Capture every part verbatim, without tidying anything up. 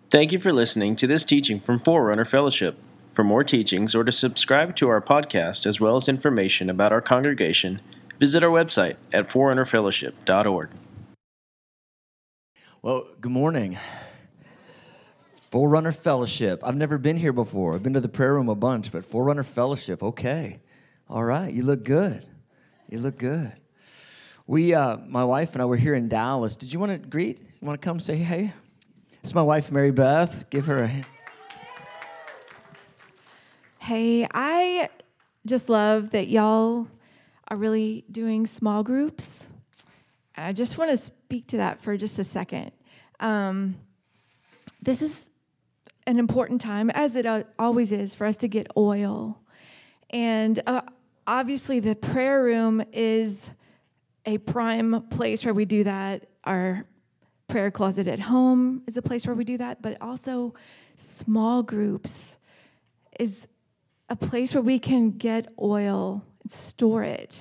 Thank you for listening to this teaching from Forerunner Fellowship. For more teachings or to subscribe to our podcast as well as information about our congregation, visit our website at forerunner fellowship dot org. Well, good morning. Forerunner Fellowship. I've never been here before. I've been to the prayer room a bunch, but Forerunner Fellowship, okay. All right, you look good. You look good. We, uh, my wife and I were here in Dallas. Did you want to greet? You want to come say hey? It's my wife, Mary Beth. Give her a hand. Hey, I just love that y'all are really doing small groups. And I just want to speak to that for just a second. Um, this is an important time, as it always is, for us to get oil. And uh, obviously the prayer room is a prime place where we do that. Our prayer closet at home is a place where we do that, but also small groups is a place where we can get oil and store it.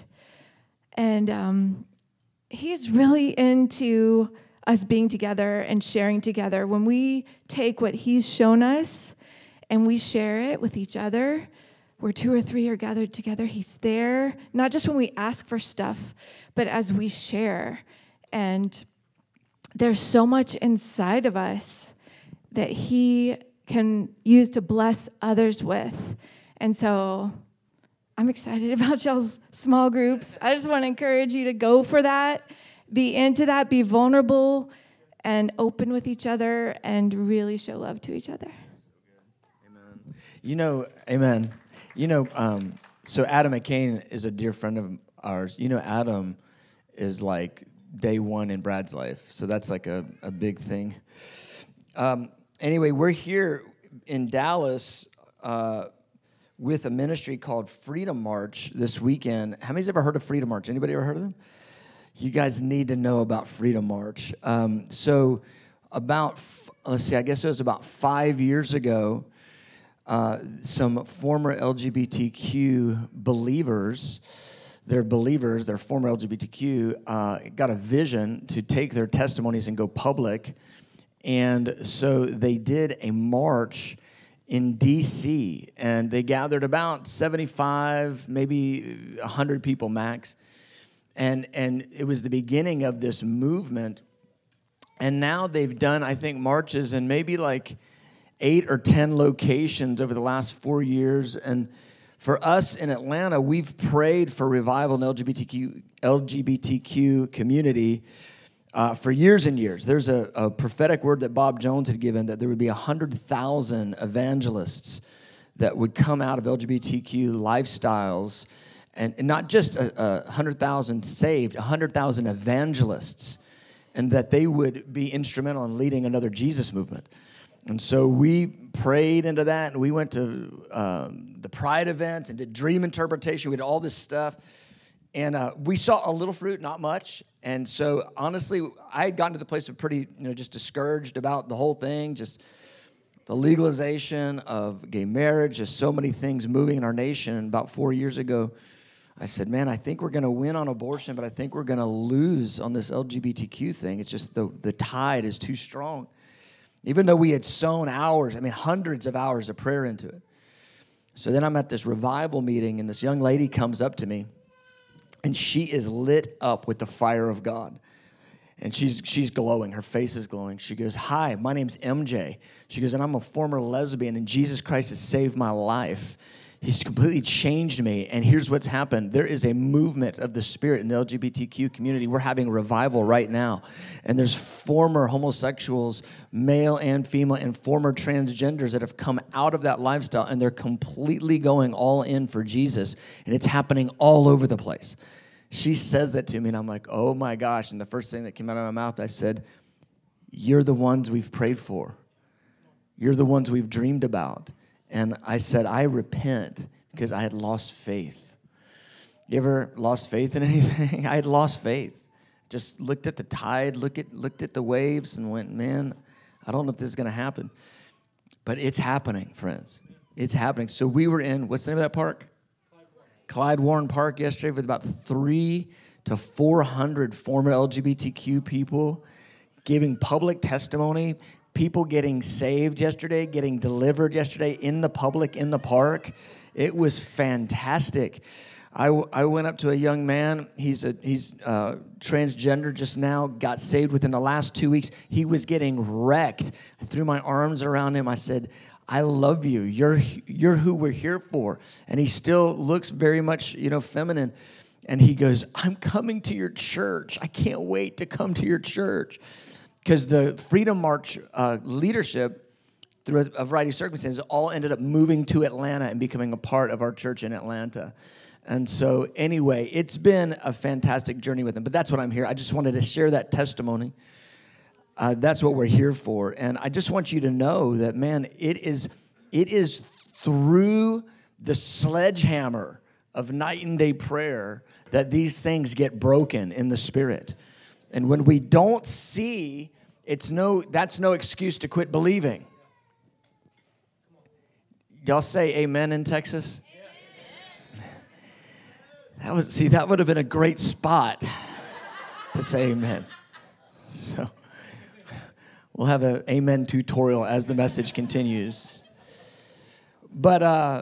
And um, he is really into us being together and sharing together. When we take what he's shown us and we share it with each other, where two or three are gathered together, he's there, not just when we ask for stuff, but as we share. And there's so much inside of us that he can use to bless others with. And so I'm excited about y'all's small groups. I just want to encourage you to go for that, be into that, be vulnerable and open with each other and really show love to each other. Amen. You know, amen. You know, um, so Adam McCain is a dear friend of ours. You know, Adam is like day one in Brad's life. So that's like a, a big thing. Um, anyway, we're here in Dallas uh, with a ministry called Freedom March this weekend. How many's ever heard of Freedom March? Anybody ever heard of them? You guys need to know about Freedom March. Um, so about, let's see, I guess it was about five years ago, uh, some former L G B T Q believers, they're believers, they're former L G B T Q, uh, got a vision to take their testimonies and go public. And so they did a march in D C, and they gathered about seventy-five, maybe one hundred people max. And and it was the beginning of this movement. And now they've done, I think, marches in maybe like eight or ten locations over the last four years. And for us in Atlanta, we've prayed for revival in L G B T Q, L G B T Q community uh, for years and years. There's a, a prophetic word that Bob Jones had given that there would be one hundred thousand evangelists that would come out of L G B T Q lifestyles. And, and not just a, a one hundred thousand saved, one hundred thousand evangelists, and that they would be instrumental in leading another Jesus movement. And so we prayed into that, and we went to um, the Pride event and did dream interpretation. We did all this stuff, and uh, we saw a little fruit, not much. And so honestly, I had gotten to the place of pretty, you know, just discouraged about the whole thing, just the legalization of gay marriage, just so many things moving in our nation. And about four years ago, I said, man, I think we're going to win on abortion, but I think we're going to lose on this L G B T Q thing. It's just the, the tide is too strong. Even though we had sown hours, I mean, hundreds of hours of prayer into it. So then I'm at this revival meeting, and this young lady comes up to me, and she is lit up with the fire of God. And she's she's glowing. Her face is glowing. She goes, hi, my name's M J. She goes, and I'm a former lesbian, and Jesus Christ has saved my life. He's completely changed me, and here's what's happened. There is a movement of the Spirit in the L G B T Q community. We're having revival right now, and there's former homosexuals, male and female, and former transgenders that have come out of that lifestyle, and they're completely going all in for Jesus, and it's happening all over the place. She says that to me, and I'm like, oh my gosh, and the first thing that came out of my mouth, I said, you're the ones we've prayed for. You're the ones we've dreamed about. And I said, I repent because I had lost faith. You ever lost faith in anything? I had lost faith. Just looked at the tide, look at, looked at the waves, and went, man, I don't know if this is going to happen. But it's happening, friends. It's happening. So we were in, what's the name of that park? Clyde Warren Park yesterday with about three to four hundred former L G B T Q people giving public testimony, people getting saved yesterday, getting delivered yesterday in the public, in the park. It was fantastic. I, w- I went up to a young man. He's a he's uh, transgender just now, got saved within the last two weeks. He was getting wrecked. I threw my arms around him. I said, I love you. You're you're who we're here for. And he still looks very much, you know, feminine. And he goes, I'm coming to your church. I can't wait to come to your church. Because the Freedom March uh, leadership, through a variety of circumstances, all ended up moving to Atlanta and becoming a part of our church in Atlanta. And so anyway, it's been a fantastic journey with him. But that's what I'm here. I just wanted to share that testimony. Uh, that's what we're here for. And I just want you to know that, man, it is it is through the sledgehammer of night and day prayer that these things get broken in the spirit. And when we don't see, it's no that's no excuse to quit believing. Y'all say amen in Texas? That was see, that would have been a great spot to say amen. So we'll have an amen tutorial as the message continues. But uh,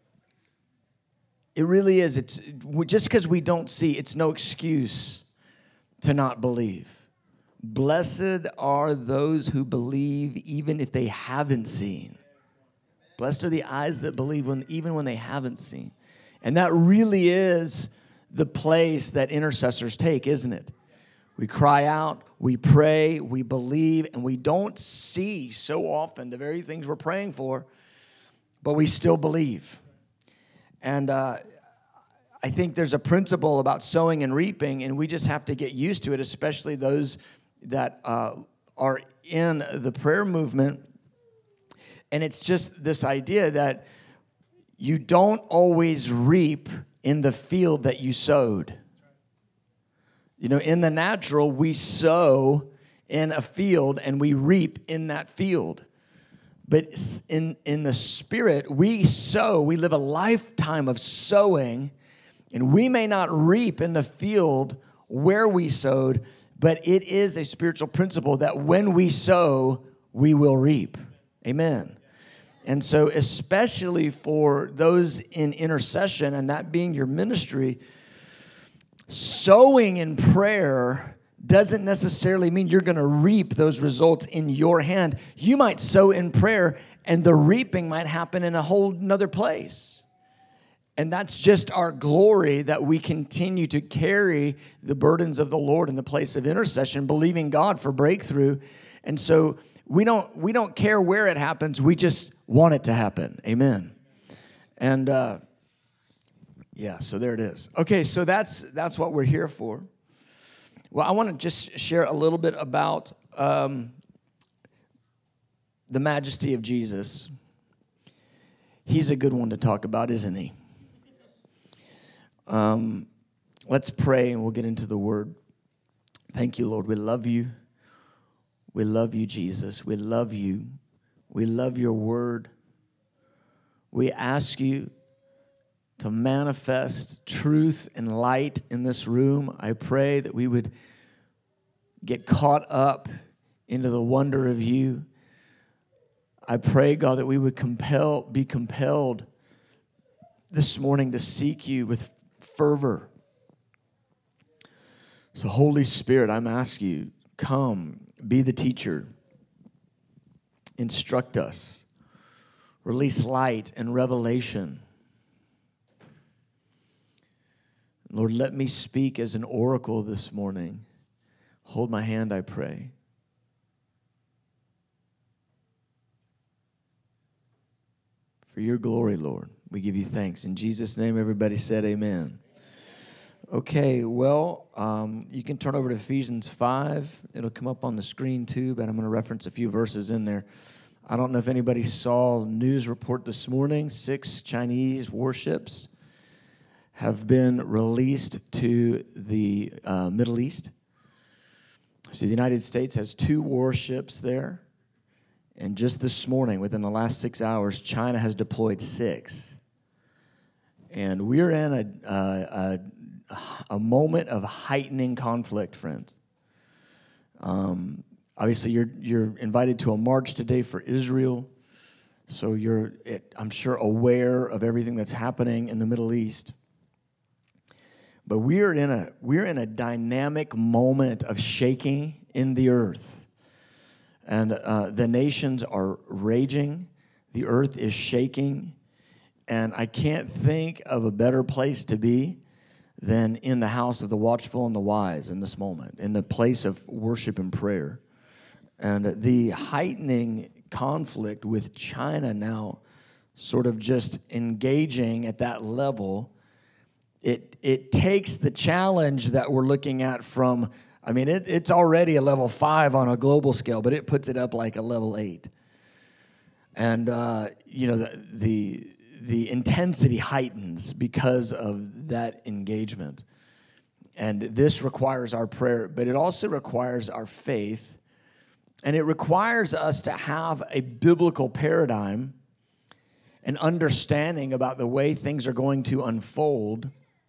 it really is. It's just because we don't see, it's no excuse to not believe. Blessed are those who believe even if they haven't seen. Blessed are the eyes that believe when even when they haven't seen. And that really is the place that intercessors take, isn't it? We cry out, we pray, we believe, and we don't see so often the very things we're praying for, but we still believe. And uh, I think there's a principle about sowing and reaping, and we just have to get used to it, especially those that uh, are in the prayer movement. And it's just this idea that you don't always reap in the field that you sowed. You know, in the natural, we sow in a field and we reap in that field. But in, in the spirit, we sow, we live a lifetime of sowing, and we may not reap in the field where we sowed, but it is a spiritual principle that when we sow, we will reap. Amen. And so especially for those in intercession, and that being your ministry, sowing in prayer doesn't necessarily mean you're going to reap those results in your hand. You might sow in prayer, and the reaping might happen in a whole nother place. And that's just our glory, that we continue to carry the burdens of the Lord in the place of intercession, believing God for breakthrough. And so we don't we don't care where it happens. We just want it to happen. Amen. And uh, yeah, so there it is. Okay, so that's that's what we're here for. Well, I want to just share a little bit about um, the majesty of Jesus. He's a good one to talk about, isn't he? Um, let's pray and we'll get into the word. Thank you, Lord. We love you. We love you, Jesus. We love you. We love your word. We ask you to manifest truth and light in this room. I pray that we would get caught up into the wonder of you. I pray, God, that we would compel, be compelled this morning to seek you with fervor. So, Holy Spirit, I'm asking you, come, be the teacher. Instruct us. Release light and revelation. Lord, let me speak as an oracle this morning. Hold my hand, I pray. For your glory, Lord, we give you thanks. In Jesus' name, everybody said amen. Okay, well, um, you can turn over to Ephesians five. It'll come up on the screen too, but I'm going to reference a few verses in there. I don't know if anybody saw a news report this morning. Six Chinese warships have been released to the uh, Middle East. So the United States has two warships there. And just this morning, within the last six hours, China has deployed six. And we're in a, a, a, a moment of heightening conflict, friends. Um, obviously, you're you're invited to a march today for Israel, so you're, I'm sure, aware of everything that's happening in the Middle East. But we're in a we're in a dynamic moment of shaking in the earth, and uh, the nations are raging. The earth is shaking, and I can't think of a better place to be than in the house of the watchful and the wise in this moment, in the place of worship and prayer. And the heightening conflict with China now sort of just engaging at that level, it it takes the challenge that we're looking at from, I mean, it, it's already a level five on a global scale, but it puts it up like a level eight. And, uh, you know, the, the the intensity heightens because of that engagement. And this requires our prayer, but it also requires our faith. And it requires us to have a biblical paradigm and understanding about the way things are going to unfold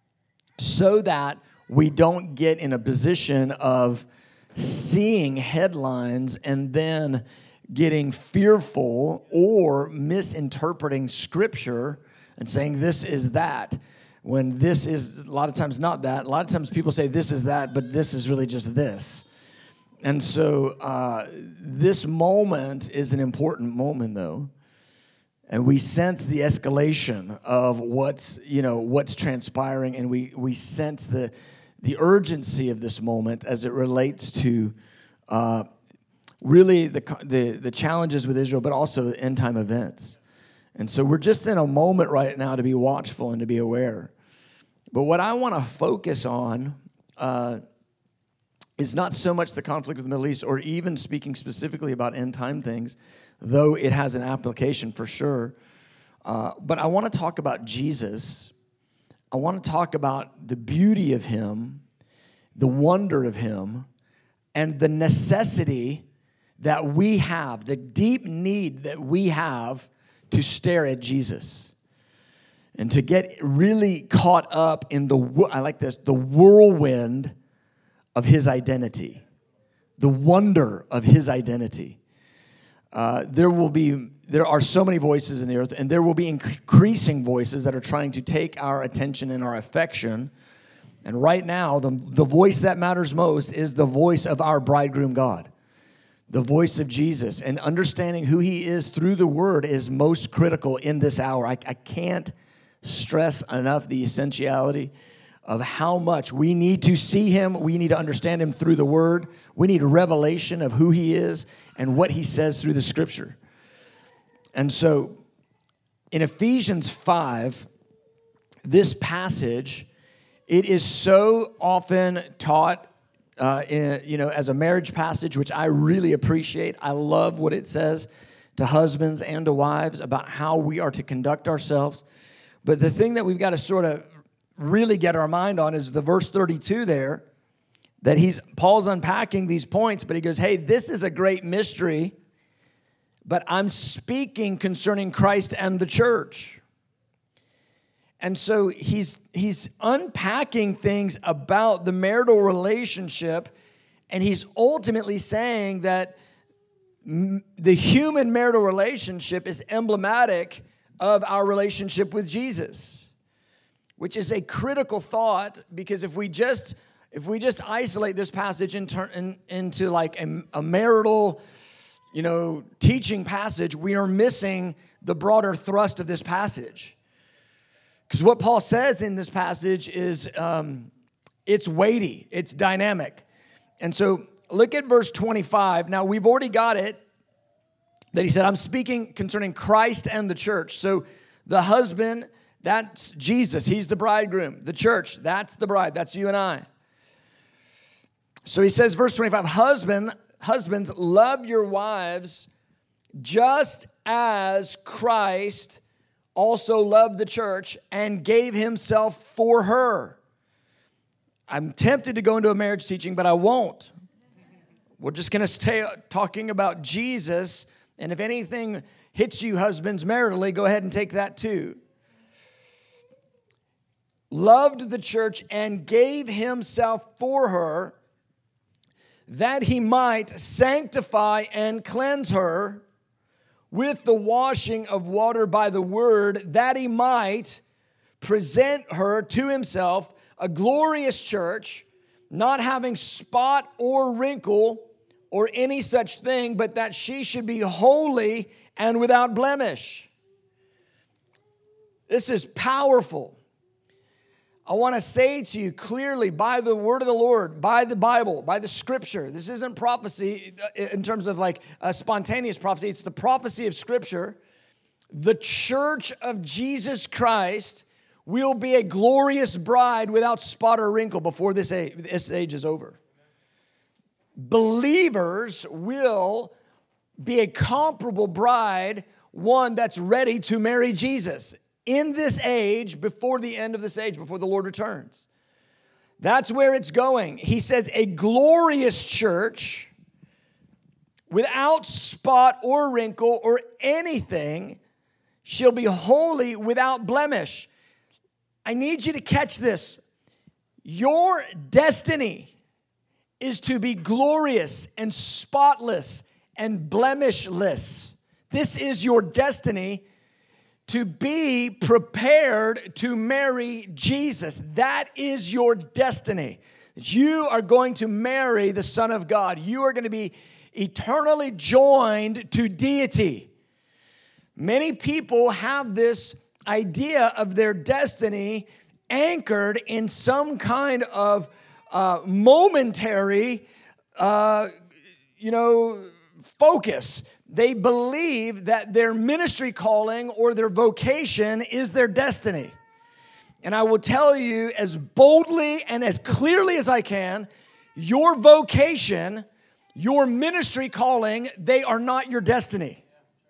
so that we don't get in a position of seeing headlines and then getting fearful or misinterpreting Scripture and saying this is that, when this is a lot of times not that. A lot of times people say this is that, but this is really just this. And so uh, this moment is an important moment, though. And we sense the escalation of what's, you know, what's transpiring, and we we sense the the urgency of this moment as it relates to uh, really the, the the challenges with Israel, but also end time events. And so we're just in a moment right now to be watchful and to be aware. But what I want to focus on uh, is not so much the conflict with the Middle East, or even speaking specifically about end time things, though it has an application for sure. Uh, but I want to talk about Jesus. I want to talk about the beauty of Him, the wonder of Him, and the necessity that we have, the deep need that we have to stare at Jesus and to get really caught up in the, I like this, the whirlwind of His identity, the wonder of His identity. Uh, there will be, there are so many voices in the earth, and there will be increasing voices that are trying to take our attention and our affection. And right now, the, the voice that matters most is the voice of our bridegroom God, the voice of Jesus. And understanding who He is through the Word is most critical in this hour. I, I can't stress enough the essentiality of how much we need to see Him. We need to understand Him through the Word. We need a revelation of who He is and what He says through the Scripture. And so in Ephesians five, this passage, it is so often taught uh, in, you know, as a marriage passage, which I really appreciate. I love what it says to husbands and to wives about how we are to conduct ourselves. But the thing that we've got to sort of really get our mind on is the verse thirty-two there, that he's Paul's unpacking these points, but he goes, hey, this is a great mystery, but I'm speaking concerning Christ and the church. And so he's he's unpacking things about the marital relationship, and he's ultimately saying that m- the human marital relationship is emblematic of our relationship with Jesus, which is a critical thought, because if we just if we just isolate this passage in ter- in, into like a, a marital, you know, teaching passage, we are missing the broader thrust of this passage. Because what Paul says in this passage is um, it's weighty, it's dynamic. And so look at verse twenty-five. Now, we've already got it, that he said, I'm speaking concerning Christ and the church. So the husband, that's Jesus. He's the bridegroom. The church, that's the bride. That's you and I. So he says, verse twenty-five, Husband, husbands, love your wives just as Christ also loved the church and gave Himself for her. I'm tempted to go into a marriage teaching, but I won't. We're just going to stay talking about Jesus. And if anything hits you, husbands, maritally, go ahead and take that too. Loved the church and gave Himself for her, that he might sanctify and cleanse her with the washing of water by the word, that he might present her to himself a glorious church, not having spot or wrinkle or any such thing, but that she should be holy and without blemish. This is powerful. I want to say to you clearly by the word of the Lord, by the Bible, by the scripture. This isn't prophecy in terms of like a spontaneous prophecy. It's the prophecy of scripture. The church of Jesus Christ will be a glorious bride without spot or wrinkle before this age, this age is over. Believers will be a comparable bride, one that's ready to marry Jesus in this age, before the end of this age, before the Lord returns. That's where it's going. He says a glorious church without spot or wrinkle or anything, she'll be holy without blemish. I need you to catch this. Your destiny is to be glorious and spotless and blemishless. This is your destiny, to be prepared to marry Jesus. That is your destiny. You are going to marry the Son of God. You are going to be eternally joined to deity. Many people have this idea of their destiny anchored in some kind of uh, momentary, uh, you know, focus. They believe that their ministry calling or their vocation is their destiny. And I will tell you as boldly and as clearly as I can, your vocation, your ministry calling, they are not your destiny.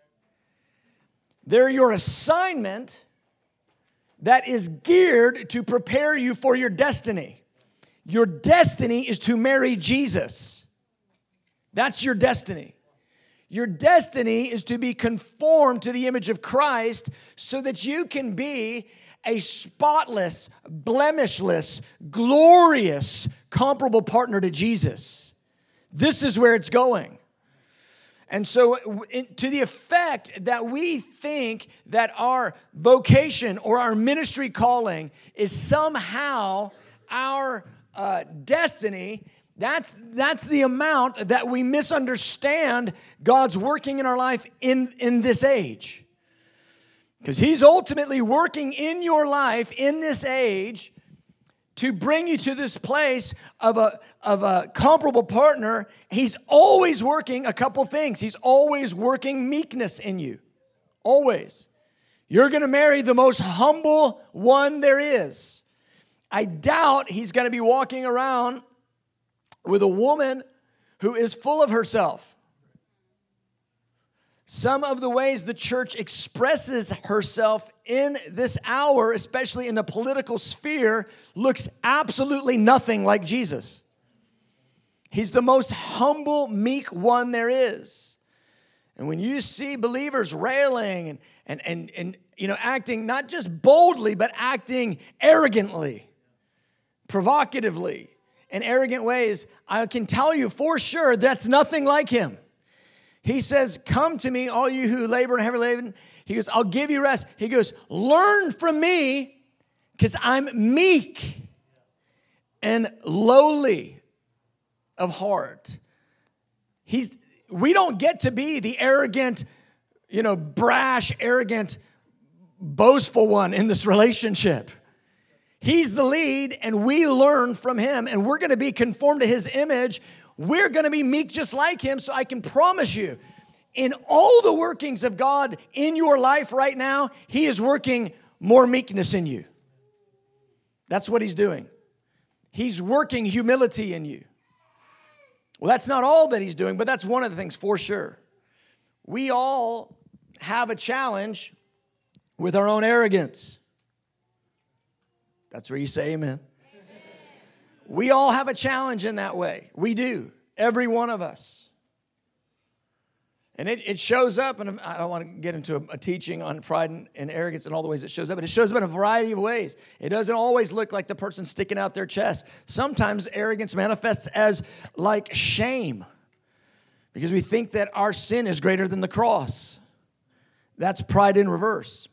They're your assignment that is geared to prepare you for your destiny. Your destiny is to marry Jesus. That's your destiny. Your destiny is to be conformed to the image of Christ so that you can be a spotless, blemishless, glorious, comparable partner to Jesus. This is where it's going. And so to the effect that we think that our vocation or our ministry calling is somehow our uh, destiny, That's, that's the amount that we misunderstand God's working in our life in, in this age. Because He's ultimately working in your life in this age to bring you to this place of a, of a comparable partner. He's always working a couple things. He's always working meekness in you. Always. You're going to marry the most humble one there is. I doubt He's going to be walking around with a woman who is full of herself. Some of the ways the church expresses herself in this hour, especially in the political sphere, looks absolutely nothing like Jesus. He's the most humble, meek one there is. And when you see believers railing and, and, and, and you know, acting not just boldly, but acting arrogantly, provocatively, in arrogant ways, I can tell you for sure that's nothing like Him. He says, come to me, all you who labor and are heavy laden. He goes, I'll give you rest. He goes, learn from me because I'm meek and lowly of heart. He's, we don't get to be the arrogant, you know, brash, arrogant, boastful one in this relationship. He's the lead, and we learn from Him, and we're going to be conformed to His image. We're going to be meek just like Him, so I can promise you, in all the workings of God in your life right now, He is working more meekness in you. That's what He's doing. He's working humility in you. Well, that's not all that He's doing, but that's one of the things for sure. We all have a challenge with our own arrogance. That's where you say amen. Amen. We all have a challenge in that way. We do. Every one of us. And it, it shows up, and I don't want to get into a, a teaching on pride and, and arrogance and all the ways it shows up, but it shows up in a variety of ways. It doesn't always look like the person sticking out their chest. Sometimes arrogance manifests as like shame, because we think that our sin is greater than the cross. That's pride in reverse.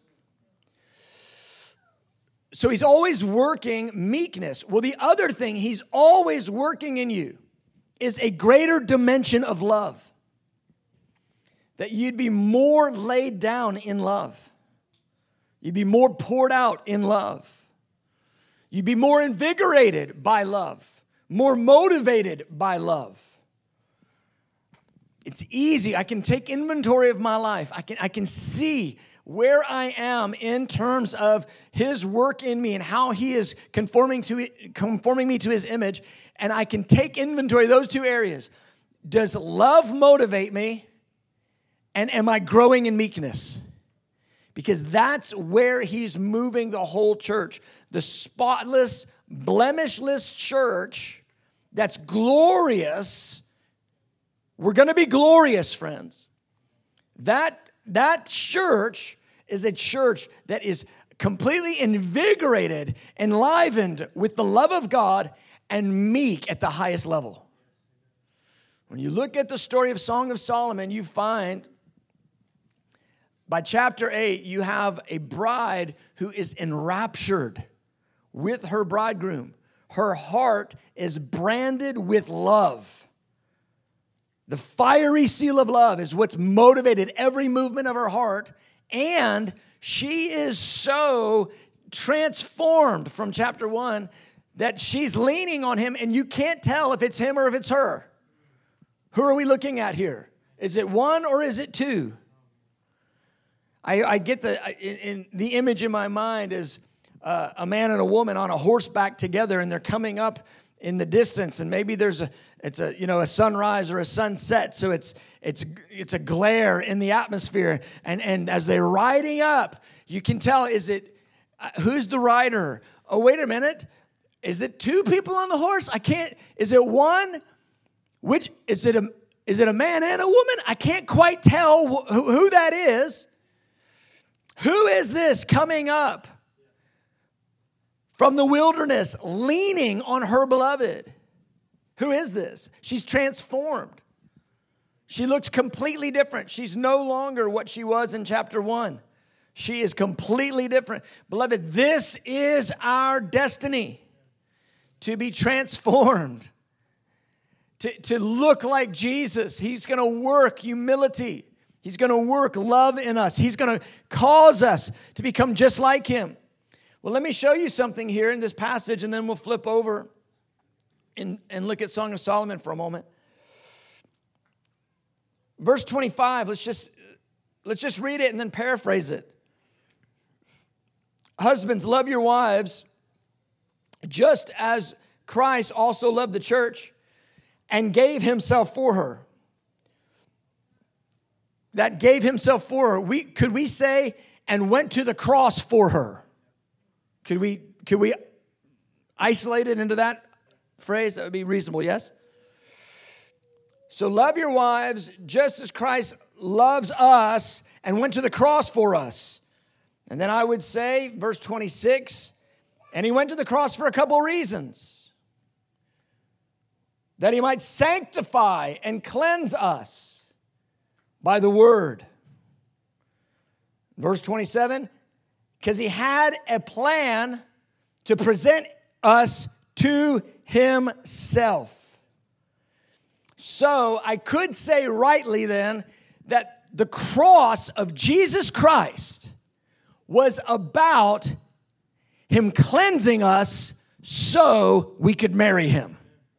So he's always working meekness. Well, the other thing he's always working in you is a greater dimension of love. That you'd be more laid down in love. You'd be more poured out in love. You'd be more invigorated by love. More motivated by love. It's easy. I can take inventory of my life. I can, I can see where I am in terms of His work in me and how He is conforming to it, conforming me to His image. And I can take inventory of those two areas. Does love motivate me? And am I growing in meekness? Because that's where He's moving the whole church. The spotless, blemishless church that's glorious. We're going to be glorious, friends. That, that church is a church that is completely invigorated, enlivened with the love of God and meek at the highest level. When you look at the story of Song of Solomon, you find by chapter eight, you have a bride who is enraptured with her bridegroom. Her heart is branded with love. The fiery seal of love is what's motivated every movement of her heart. And she is so transformed from chapter one that she's leaning on him, and you can't tell if it's him or if it's her. Who are we looking at here? Is it one or is it two? I, I get the in, in the image in my mind is uh, a man and a woman on a horseback together, and they're coming up in the distance, and maybe there's a it's a you know a sunrise or a sunset, so it's it's it's a glare in the atmosphere, and and as they're riding up, you can tell, is it uh, who's the rider? Oh, wait a minute, is it two people on the horse? I can't. Is it one? Which is it a is it a man and a woman? I can't quite tell wh- who, who that is. Who is this coming up from the wilderness, leaning on her beloved? Who is this? She's transformed. She looks completely different. She's no longer what she was in chapter one. She is completely different. Beloved, this is our destiny, to be transformed, to, to look like Jesus. He's going to work humility. He's going to work love in us. He's going to cause us to become just like Him. Well, let me show you something here in this passage, and then we'll flip over and, and look at Song of Solomon for a moment. Verse twenty-five, let's just, let's just read it and then paraphrase it. Husbands, love your wives, just as Christ also loved the church and gave Himself for her. That gave Himself for her. We, could we say, and went to the cross for her? Could we, could we isolate it into that phrase? That would be reasonable, yes? So love your wives just as Christ loves us and went to the cross for us. And then I would say, verse twenty-six, and He went to the cross for a couple of reasons. That He might sanctify and cleanse us by the word. Verse twenty-seven, because He had a plan to present us to Himself. So I could say rightly then that the cross of Jesus Christ was about Him cleansing us so we could marry Him.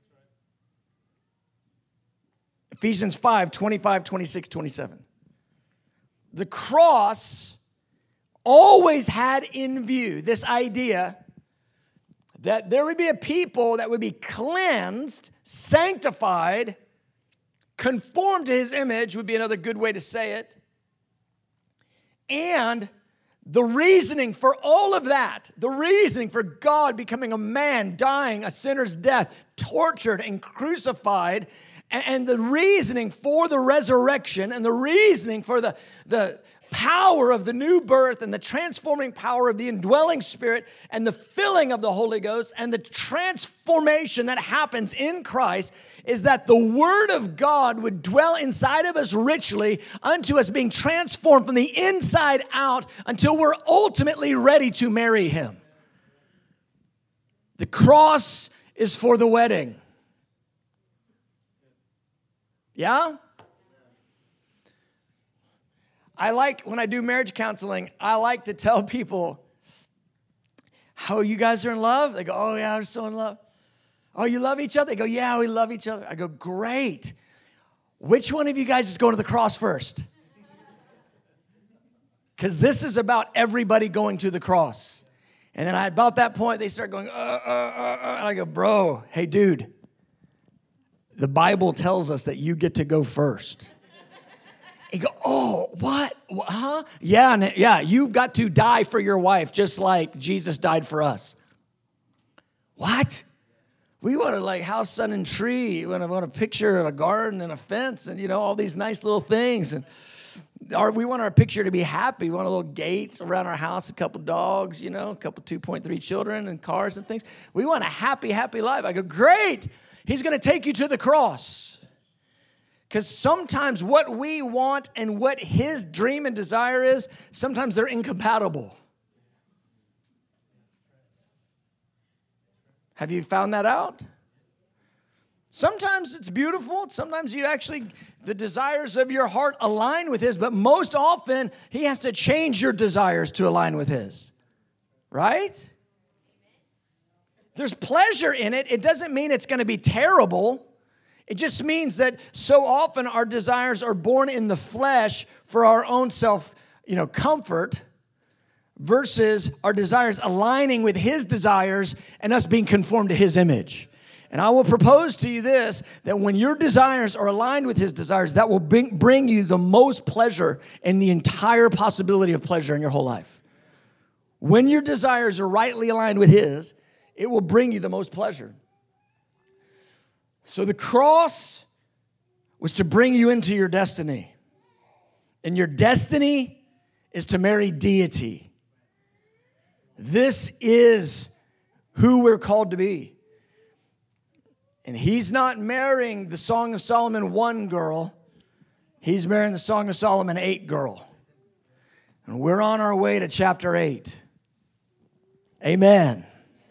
Ephesians five, twenty-five, twenty-six, twenty-seven. The cross always had in view this idea that there would be a people that would be cleansed, sanctified, conformed to His image would be another good way to say it. And the reasoning for all of that, the reasoning for God becoming a man, dying a sinner's death, tortured and crucified, And the reasoning for the resurrection and the reasoning for the, the power of the new birth and the transforming power of the indwelling Spirit and the filling of the Holy Ghost and the transformation that happens in Christ is that the Word of God would dwell inside of us richly unto us being transformed from the inside out until we're ultimately ready to marry Him. The cross is for the wedding. Yeah? I like, when I do marriage counseling, I like to tell people, how you guys are in love? They go, oh yeah, we're so in love. Oh, you love each other? They go, yeah, we love each other. I go, great. Which one of you guys is going to the cross first? Because this is about everybody going to the cross. And then I, about that point, they start going, uh, uh, uh, uh, and I go, bro, hey, dude, the Bible tells us that you get to go first. You go, oh, what? Huh? Yeah, yeah, you've got to die for your wife just like Jesus died for us. What? We want to like house, sun, and tree. We want, to, want a picture of a garden and a fence and, you know, all these nice little things. And our, we want our picture to be happy. We want a little gate around our house, a couple dogs, you know, a couple two point three children and cars and things. We want a happy, happy life. I go, great. He's going to take you to the cross. Because sometimes what we want and what His dream and desire is, sometimes they're incompatible. Have you found that out? Sometimes it's beautiful. Sometimes you actually, the desires of your heart align with His. But most often, He has to change your desires to align with His. Right? There's pleasure in it. It doesn't mean it's going to be terrible. It just means that so often our desires are born in the flesh for our own self, you know, comfort versus our desires aligning with His desires and us being conformed to His image. And I will propose to you this, that when your desires are aligned with His desires, that will bring, bring you the most pleasure and the entire possibility of pleasure in your whole life. When your desires are rightly aligned with His, it will bring you the most pleasure. So the cross was to bring you into your destiny. And your destiny is to marry deity. This is who we're called to be. And He's not marrying the Song of Solomon one girl. He's marrying the Song of Solomon eight girl. And we're on our way to chapter eight. Amen.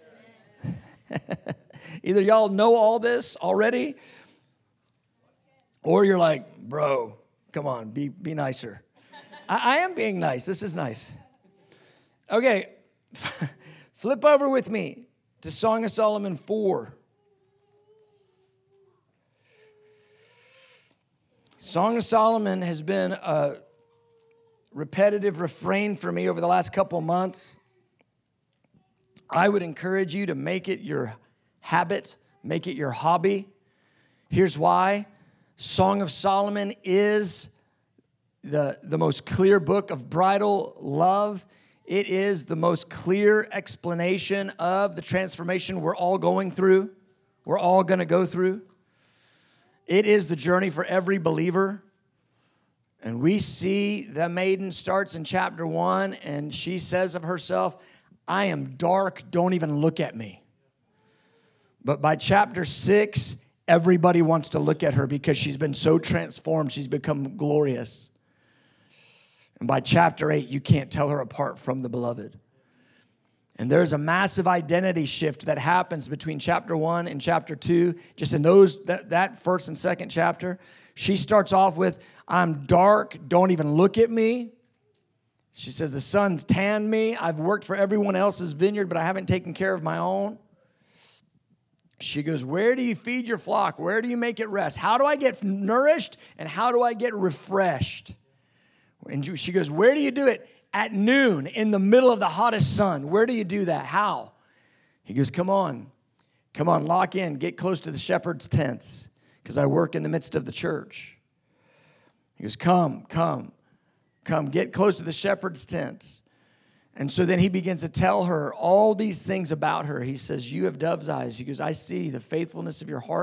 Either y'all know all this already, or you're like, bro, come on, be, be nicer. I, I am being nice. This is nice. Okay, flip over with me to Song of Solomon four. Song of Solomon has been a repetitive refrain for me over the last couple months. I would encourage you to make it your habit, make it your hobby. Here's why. Song of Solomon is the, the most clear book of bridal love. It is the most clear explanation of the transformation we're all going through. We're all going to go through. It is the journey for every believer. And we see the maiden starts in chapter one, and she says of herself, I am dark, don't even look at me. But by chapter six, everybody wants to look at her because she's been so transformed. She's become glorious. And by chapter eight, you can't tell her apart from the beloved. And there's a massive identity shift that happens between chapter one and chapter two. Just in those that, that first and second chapter, she starts off with, I'm dark, don't even look at me. She says, the sun's tanned me. I've worked for everyone else's vineyard, but I haven't taken care of my own. She goes, where do you feed your flock? Where do you make it rest? How do I get nourished and how do I get refreshed? And she goes, where do you do it? At noon, in the middle of the hottest sun. Where do you do that? How? He goes, come on. Come on, lock in. Get close to the shepherd's tents because I work in the midst of the church. He goes, come, come, come. Get close to the shepherd's tents. And so then he begins to tell her all these things about her. He says, you have dove's eyes. He goes, I see the faithfulness of your heart.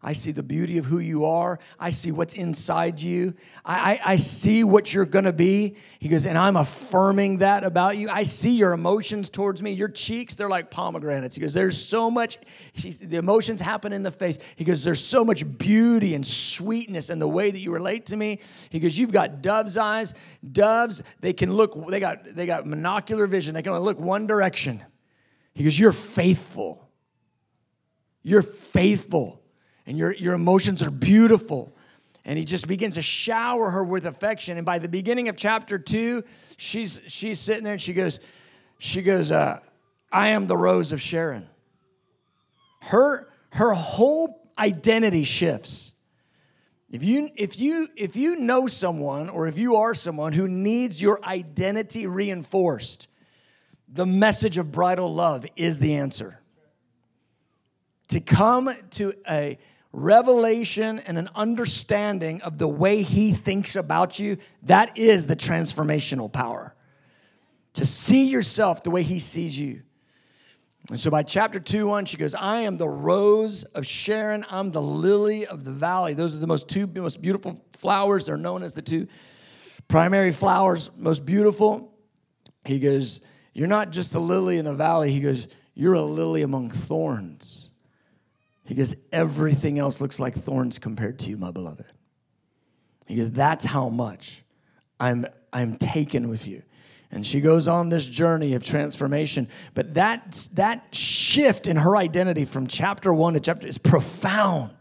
I see the beauty of who you are. I see what's inside you. I, I, I see what you're going to be. He goes, and I'm affirming that about you. I see your emotions towards me. Your cheeks, they're like pomegranates. He goes, there's so much, the emotions happen in the face. He goes, there's so much beauty and sweetness in the way that you relate to me. He goes, you've got dove's eyes. Doves, they can look, they got, they got monocular vision. They can only look one direction. He goes, you're faithful. You're faithful. And your, your emotions are beautiful. And he just begins to shower her with affection. And by the beginning of chapter two, she's she's sitting there and she goes, she goes, uh, I am the rose of Sharon. Her her whole identity shifts. If you if you if you know someone or if you are someone who needs your identity reinforced, the message of bridal love is the answer. To come to a revelation and an understanding of the way he thinks about you, that is the transformational power. To see yourself the way he sees you. And so by chapter two, one, she goes, I am the rose of Sharon. I'm the lily of the valley. Those are the most two most beautiful flowers. They're known as the two primary flowers, most beautiful. He goes, you're not just a lily in the valley. He goes, you're a lily among thorns. He goes, everything else looks like thorns compared to you, my beloved. He goes, that's how much I'm, I'm taken with you. And she goes on this journey of transformation. But that, that shift in her identity from chapter one to chapter is profound.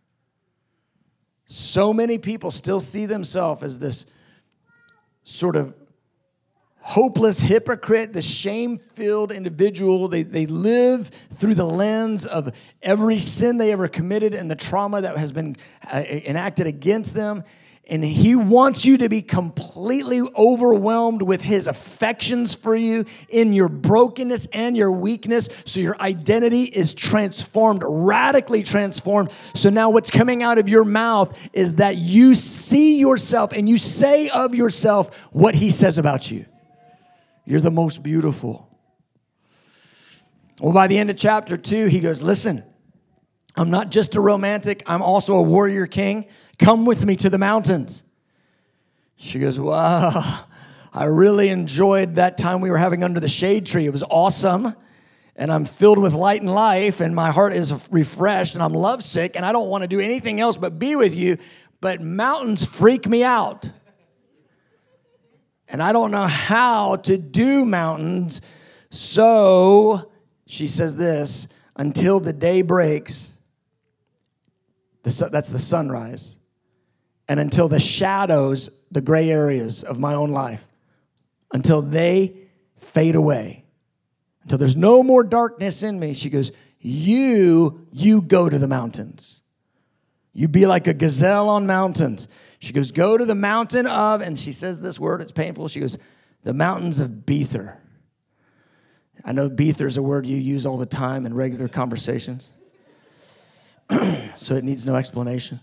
So many people still see themselves as this sort of hopeless hypocrite, the shame-filled individual. They, they live through the lens of every sin they ever committed and the trauma that has been uh, enacted against them. And he wants you to be completely overwhelmed with his affections for you in your brokenness and your weakness. So your identity is transformed, radically transformed. So now what's coming out of your mouth is that you see yourself and you say of yourself what he says about you. You're the most beautiful. Well, by the end of chapter two, he goes, listen, I'm not just a romantic. I'm also a warrior king. Come with me to the mountains. She goes, wow, I really enjoyed that time we were having under the shade tree. It was awesome. And I'm filled with light and life, and my heart is refreshed, and I'm lovesick, and I don't want to do anything else but be with you. But mountains freak me out. And I don't know how to do mountains. So she says this, until the day breaks, the sun, that's the sunrise, and until the shadows, the gray areas of my own life, until they fade away, until there's no more darkness in me, she goes, you, you go to the mountains. You be like a gazelle on mountains. She goes, go to the mountain of, and she says this word, it's painful. She goes, the mountains of Bether. I know Bether is a word you use all the time in regular conversations. So it needs no explanation.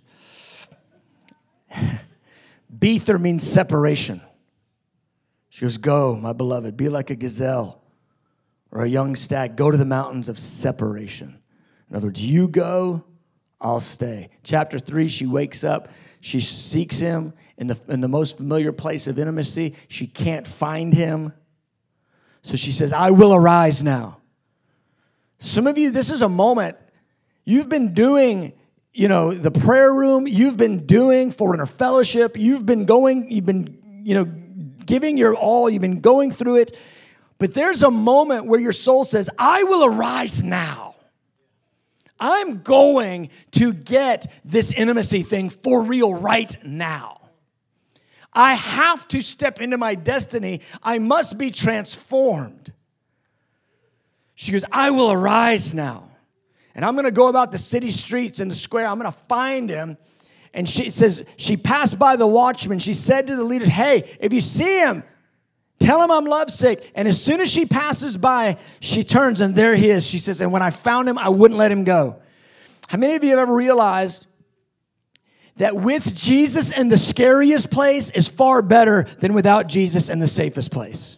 Bether means separation. She goes, go, my beloved, be like a gazelle or a young stag. Go to the mountains of separation. In other words, you go, I'll stay. Chapter three, she wakes up. She seeks him in the, in the most familiar place of intimacy. She can't find him. So she says, I will arise now. Some of you, this is a moment. You've been doing, you know, the prayer room. You've been doing Forerunner Fellowship. You've been going, you've been, you know, giving your all. You've been going through it. But there's a moment where your soul says, I will arise now. I'm going to get this intimacy thing for real right now. I have to step into my destiny. I must be transformed. She goes, I will arise now. And I'm going to go about the city streets and the square. I'm going to find him. And she says, she passed by the watchman. She said to the leaders, hey, if you see him, tell him I'm lovesick. And as soon as she passes by, she turns and there he is. She says, and when I found him, I wouldn't let him go. How many of you have ever realized that with Jesus in the scariest place is far better than without Jesus in the safest place?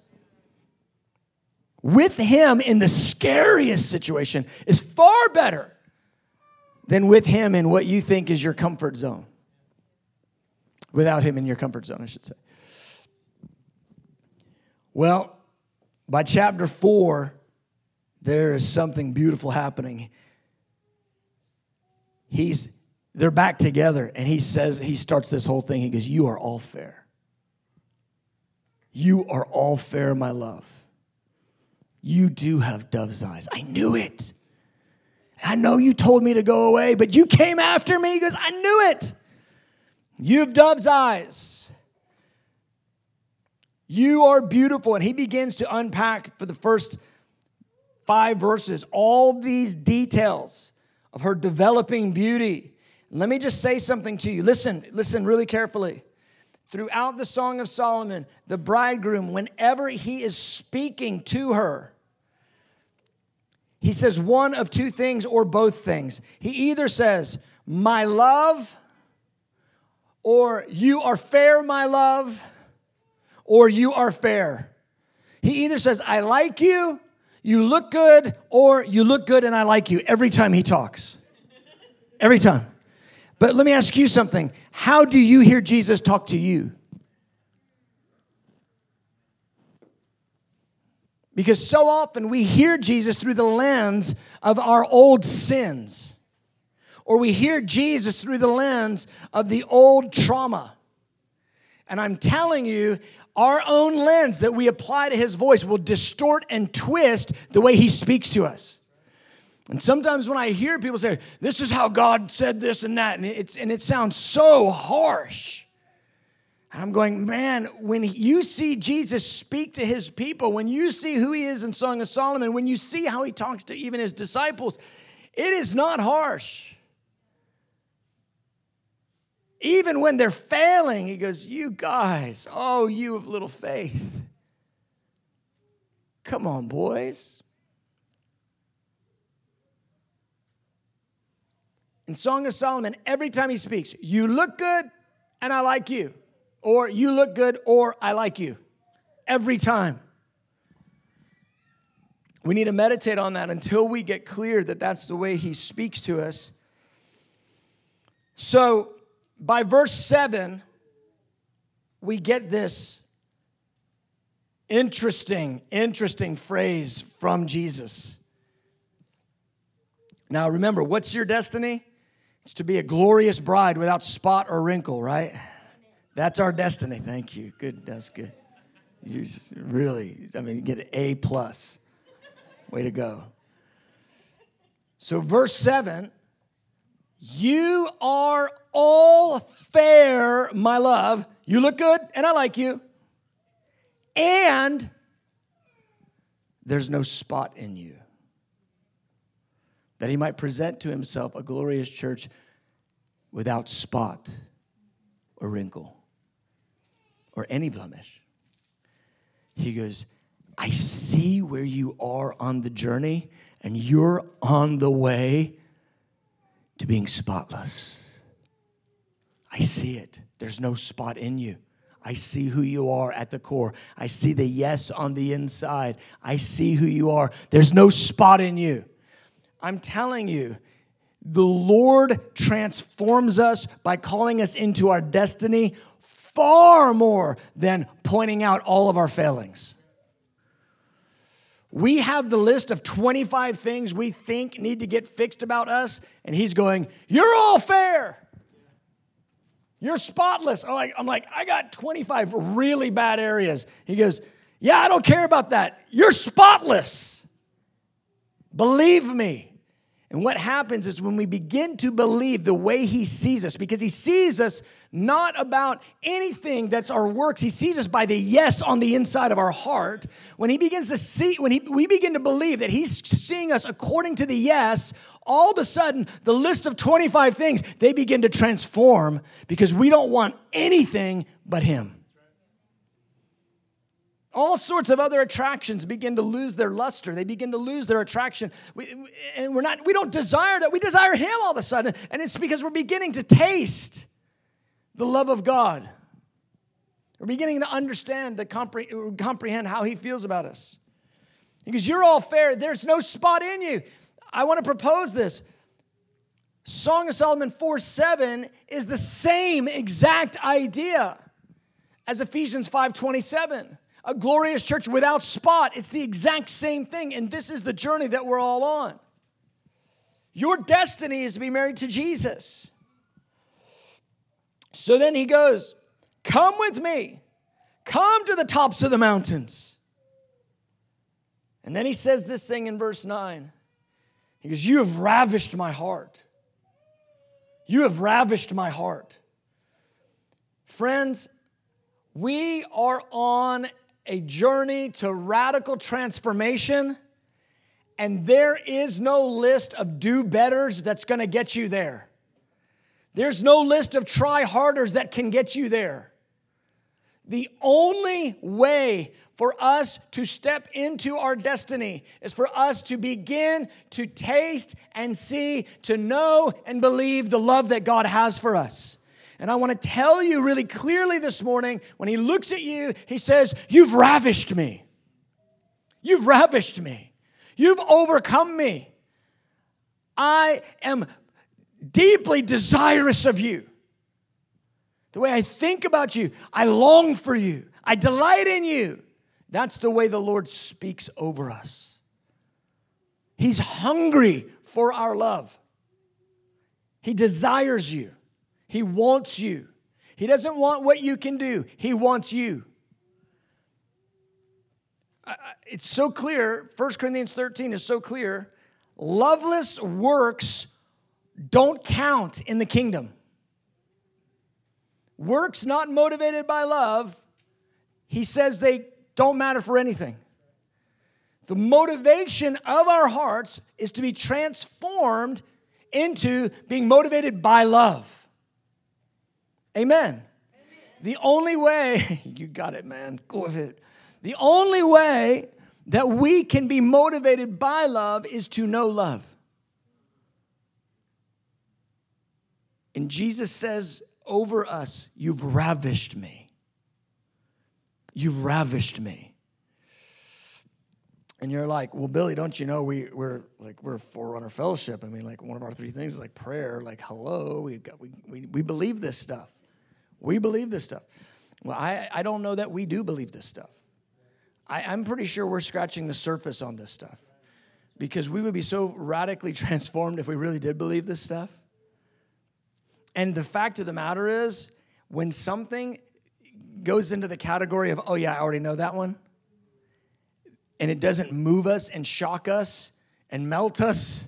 With him in the scariest situation is far better than with him in what you think is your comfort zone. Without him in your comfort zone, I should say. Well, by chapter four, there is something beautiful happening. He's, they're back together, and he says, he starts this whole thing. He goes, you are all fair. You are all fair, my love. You do have dove's eyes. I knew it. I know you told me to go away, but you came after me. He goes, I knew it. You have dove's eyes. You are beautiful. And he begins to unpack for the first five verses all these details of her developing beauty. Let me just say something to you. Listen, listen really carefully. Throughout the Song of Solomon, the bridegroom, whenever he is speaking to her, he says one of two things or both things. He either says, my love, or you are fair, my love, or you are fair. He either says, I like you, you look good, or you look good and I like you every time he talks. Every time. But let me ask you something. How do you hear Jesus talk to you? Because so often we hear Jesus through the lens of our old sins. Or we hear Jesus through the lens of the old trauma. And I'm telling you, our own lens that we apply to his voice will distort and twist the way he speaks to us. And sometimes when I hear people say, this is how God said this and that, and, it's, and it sounds so harsh. And I'm going, man, when you see Jesus speak to his people, when you see who he is in Song of Solomon, when you see how he talks to even his disciples, it is not harsh. Even when they're failing, he goes, you guys, oh, you of little faith. Come on, boys. In Song of Solomon, every time he speaks, you look good and I like you. Or you look good or I like you. Every time. We need to meditate on that until we get clear that that's the way he speaks to us. So, by verse seven, we get this interesting, interesting phrase from Jesus. Now, remember, what's your destiny? It's to be a glorious bride without spot or wrinkle, right? That's our destiny. Thank you. Good. That's good. You really, I mean, you get an A plus. Way to go. So verse seven, you are all fair, my love. You look good and I like you. And there's no spot in you. That he might present to himself a glorious church without spot or wrinkle or any blemish. He goes, I see where you are on the journey, and you're on the way to being spotless. I see it. There's no spot in you. I see who you are at the core. I see the yes on the inside. I see who you are. There's no spot in you. I'm telling you, the Lord transforms us by calling us into our destiny far more than pointing out all of our failings. We have the list of twenty-five things we think need to get fixed about us, and he's going, you're all fair. You're spotless. I'm like, I'm like, I got twenty-five really bad areas. He goes, yeah, I don't care about that. You're spotless. Believe me. And what happens is when we begin to believe the way he sees us, because he sees us not about anything that's our works. He sees us by the yes on the inside of our heart. When he begins to see, when he, we begin to believe that he's seeing us according to the yes, all of a sudden, the list of twenty-five things, they begin to transform because we don't want anything but him. All sorts of other attractions begin to lose their luster. They begin to lose their attraction. We, and we're not, we don't desire that. We desire him all of a sudden. And it's because we're beginning to taste the love of God. We're beginning to understand, the compre- comprehend how he feels about us. Because you're all fair. There's no spot in you. I want to propose this. Song of Solomon four seven is the same exact idea as Ephesians five twenty-seven. A glorious church without spot. It's the exact same thing, and this is the journey that we're all on. Your destiny is to be married to Jesus. So then he goes, come with me. Come to the tops of the mountains. And then he says this thing in verse nine. He goes, you have ravished my heart. You have ravished my heart. Friends, we are on a journey to radical transformation, and there is no list of do-betters that's going to get you there. There's no list of try-harders that can get you there. The only way for us to step into our destiny is for us to begin to taste and see, to know and believe the love that God has for us. And I want to tell you really clearly this morning, when he looks at you, he says, you've ravished me. You've ravished me. You've overcome me. I am deeply desirous of you. The way I think about you, I long for you. I delight in you. That's the way the Lord speaks over us. He's hungry for our love. He desires you. He wants you. He doesn't want what you can do. He wants you. It's so clear. First Corinthians thirteen is so clear. Loveless works don't count in the kingdom. Works not motivated by love, he says they don't matter for anything. The motivation of our hearts is to be transformed into being motivated by love. Amen. Amen. The only way, you got it, man. Go with it. The only way that we can be motivated by love is to know love. And Jesus says over us, you've ravished me. You've ravished me. And you're like, well, Billy, don't you know we, we're like we're Forerunner Fellowship? I mean, like one of our three things is like prayer, like hello. We got we we, we believe this stuff. We believe this stuff. Well, I, I don't know that we do believe this stuff. I, I'm pretty sure we're scratching the surface on this stuff. Because we would be so radically transformed if we really did believe this stuff. And the fact of the matter is, when something goes into the category of, oh yeah, I already know that one, and it doesn't move us and shock us and melt us,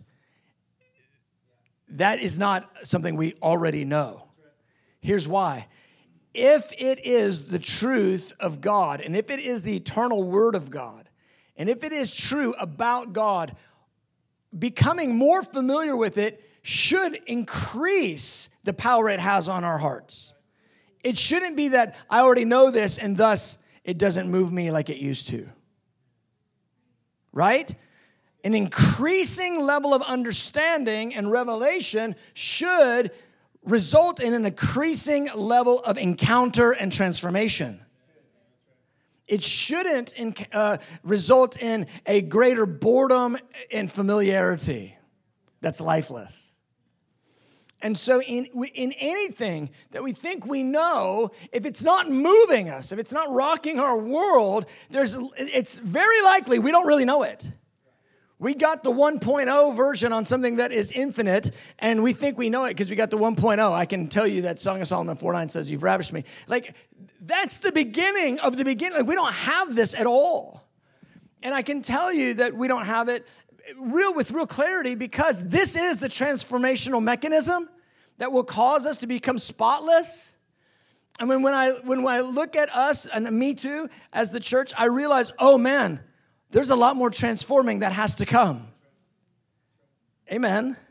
that is not something we already know. Here's why. If it is the truth of God, and if it is the eternal word of God, and if it is true about God, becoming more familiar with it should increase the power it has on our hearts. It shouldn't be that I already know this and thus it doesn't move me like it used to. Right? An increasing level of understanding and revelation should result in an increasing level of encounter and transformation. It shouldn't uh, result in a greater boredom and familiarity that's lifeless. And so in, in anything that we think we know, if it's not moving us, if it's not rocking our world, there's it's very likely we don't really know it. We got the one point oh version on something that is infinite, and we think we know it because we got the one point oh. I can tell you that Song of Solomon four nine says, you've ravished me. Like, that's the beginning of the beginning. Like, we don't have this at all. And I can tell you that we don't have it real with real clarity because this is the transformational mechanism that will cause us to become spotless. I mean, when I when I look at us, and me too, as the church, I realize, oh man, there's a lot more transforming that has to come. Amen. Amen.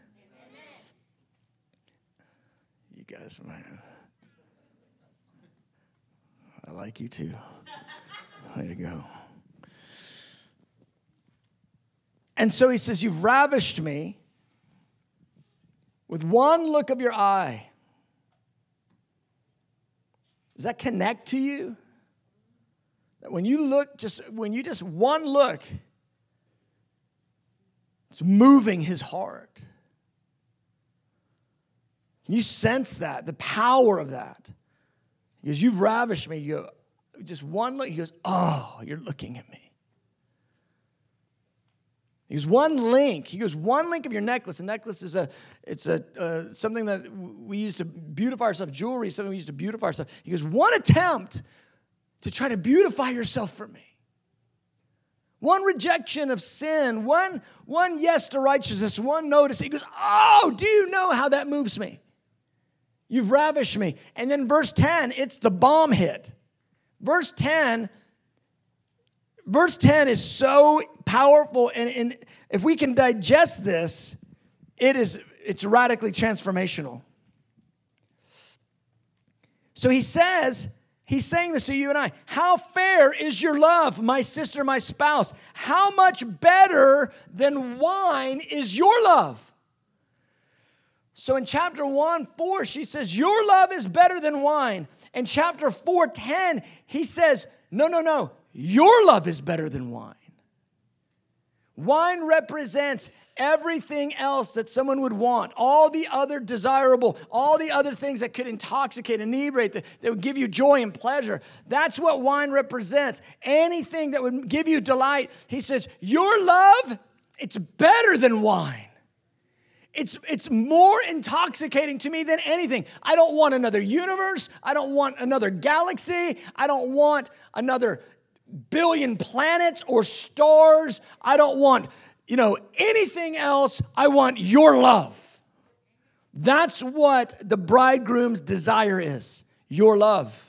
You guys, man, I like you too. Way to go. And so he says, you've ravished me with one look of your eye. Does that connect to you? That when you look, just when you just one look, it's moving his heart. Can you sense that, the power of that? He goes, you've ravished me. You go, just one look. He goes, oh, you're looking at me. He goes, one link. He goes, one link of your necklace. A necklace is a, it's a uh, something that we use to beautify ourselves. Jewelry is something we use to beautify ourselves. He goes, one attempt to try to beautify yourself for me. One rejection of sin. One, one yes to righteousness. One notice. He goes, oh, do you know how that moves me? You've ravished me. And then verse ten, it's the bomb hit. Verse ten, verse ten is so powerful, and, and if we can digest this, it is it's radically transformational. So he says, he's saying this to you and I. How fair is your love, my sister, my spouse? How much better than wine is your love? So in chapter one, four, she says, your love is better than wine. In chapter four, ten, he says, no, no, no, your love is better than wine. Wine represents everything else that someone would want, all the other desirable, all the other things that could intoxicate, inebriate, that, that would give you joy and pleasure. That's what wine represents. Anything that would give you delight. He says, your love, it's better than wine. It's, it's more intoxicating to me than anything. I don't want another universe. I don't want another galaxy. I don't want another billion planets or stars. I don't want, you know, anything else. I want your love. That's what the bridegroom's desire is, your love.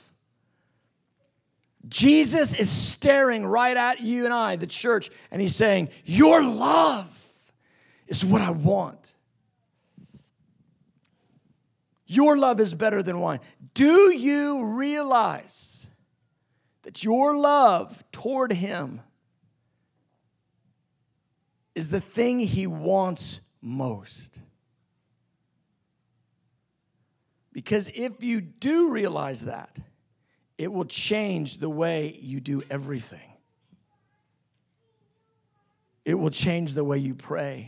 Jesus is staring right at you and I, the church, and he's saying, your love is what I want. Your love is better than wine. Do you realize that your love toward him is the thing he wants most? Because if you do realize that, it will change the way you do everything. It will change the way you pray.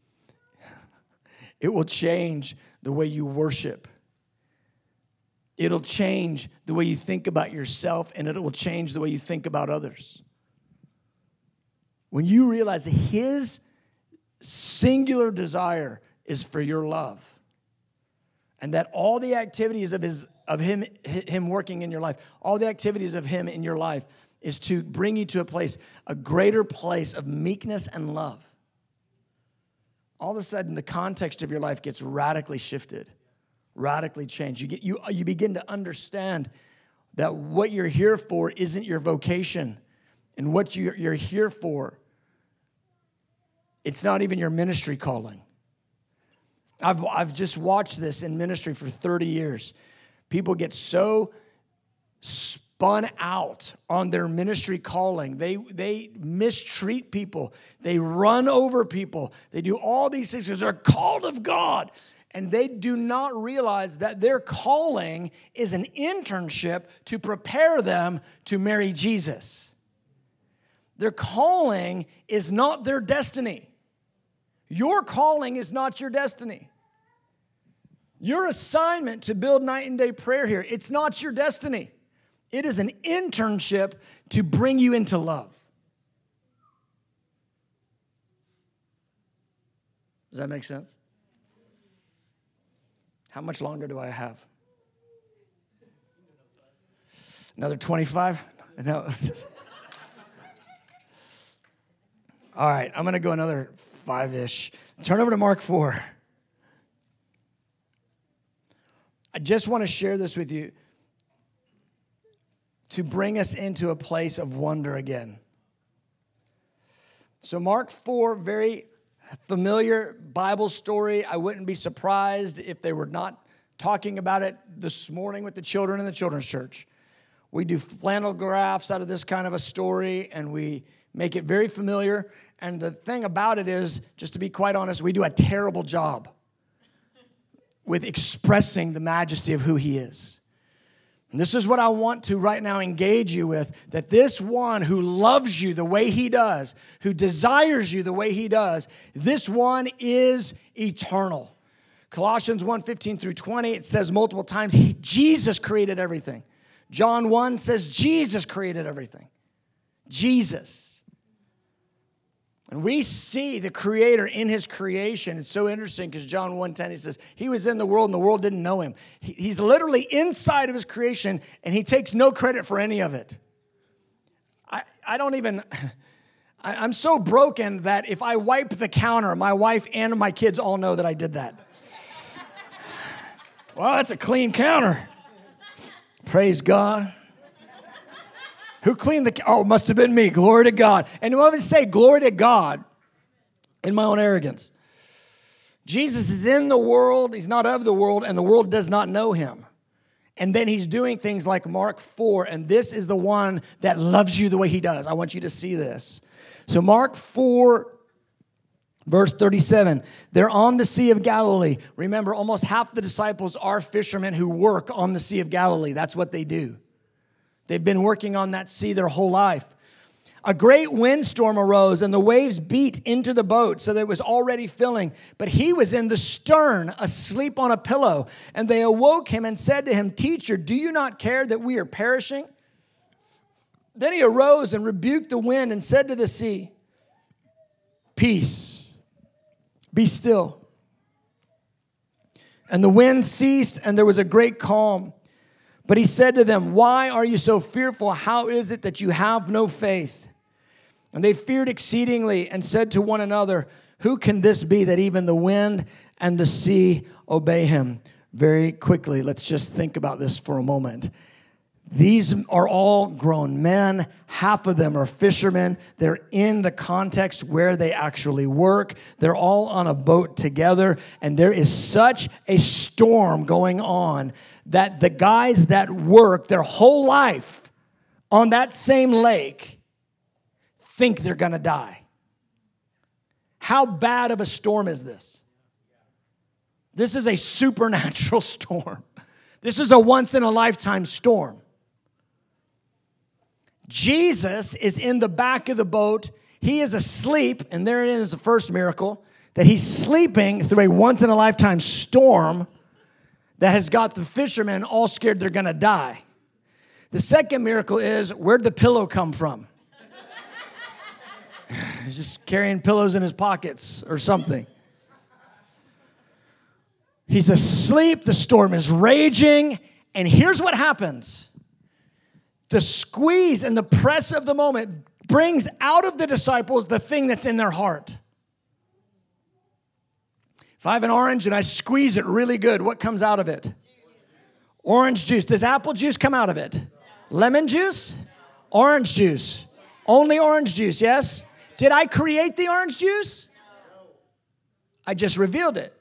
It will change the way you worship. It'll change the way you think about yourself, and it will change the way you think about others. When you realize that his singular desire is for your love, and that all the activities of his of him him working in your life, all the activities of him in your life is to bring you to a place, a greater place of meekness and love. All of a sudden, the context of your life gets radically shifted, radically changed. You get you you begin to understand that what you're here for isn't your vocation, and what you're, you're here for, it's not even your ministry calling. I've I've just watched this in ministry for thirty years. People get so spun out on their ministry calling. They, they mistreat people. They run over people. They do all these things because they're called of God. And they do not realize that their calling is an internship to prepare them to marry Jesus. Their calling is not their destiny. Your calling is not your destiny. Your assignment to build night and day prayer here, it's not your destiny. It is an internship to bring you into love. Does that make sense? How much longer do I have? Another twenty-five? No. All right, I'm going to go another five-ish. Turn over to Mark four. I just want to share this with you to bring us into a place of wonder again. So Mark four, very familiar Bible story. I wouldn't be surprised if they were not talking about it this morning with the children in the children's church. We do flannel graphs out of this kind of a story, and we make it very familiar. And the thing about it is, just to be quite honest, we do a terrible job with expressing the majesty of who he is. And this is what I want to right now engage you with, that this one who loves you the way he does, who desires you the way he does, this one is eternal. Colossians one, fifteen through twenty, it says multiple times, he, Jesus created everything. John one says Jesus created everything. Jesus. And we see the Creator in His creation. It's so interesting because John one ten, he says, He was in the world and the world didn't know Him. He, he's literally inside of His creation and He takes no credit for any of it. I, I don't even, I, I'm so broken that if I wipe the counter, my wife and my kids all know that I did that. Well, that's a clean counter. Praise God. Who cleaned the, oh, it must have been me. Glory to God. And who would say glory to God in my own arrogance? Jesus is in the world. He's not of the world, and the world does not know Him. And then He's doing things like Mark four, and this is the one that loves you the way He does. I want you to see this. So Mark four, verse thirty-seven, they're on the Sea of Galilee. Remember, almost half the disciples are fishermen who work on the Sea of Galilee. That's what they do. They've been working on that sea their whole life. A great windstorm arose, and the waves beat into the boat so that it was already filling. But he was in the stern, asleep on a pillow. And they awoke him and said to him, Teacher, do you not care that we are perishing? Then he arose and rebuked the wind and said to the sea, Peace, be still. And the wind ceased, and there was a great calm. But he said to them, Why are you so fearful? How is it that you have no faith? And they feared exceedingly and said to one another, Who can this be that even the wind and the sea obey him? Very quickly, let's just think about this for a moment. These are all grown men. Half of them are fishermen. They're in the context where they actually work. They're all on a boat together. And there is such a storm going on that the guys that work their whole life on that same lake think they're going to die. How bad of a storm is this? This is a supernatural storm. This is a once-in-a-lifetime storm. Jesus is in the back of the boat. He is asleep, and there it is, the first miracle, that he's sleeping through a once-in-a-lifetime storm that has got the fishermen all scared they're going to die. The second miracle is, where'd the pillow come from? He's just carrying pillows in his pockets or something. He's asleep, the storm is raging, and here's what happens. The squeeze and the press of the moment brings out of the disciples the thing that's in their heart. If I have an orange and I squeeze it really good, what comes out of it? Orange juice. Does apple juice come out of it? Lemon juice? Orange juice. Only orange juice, yes? Did I create the orange juice? I just revealed it.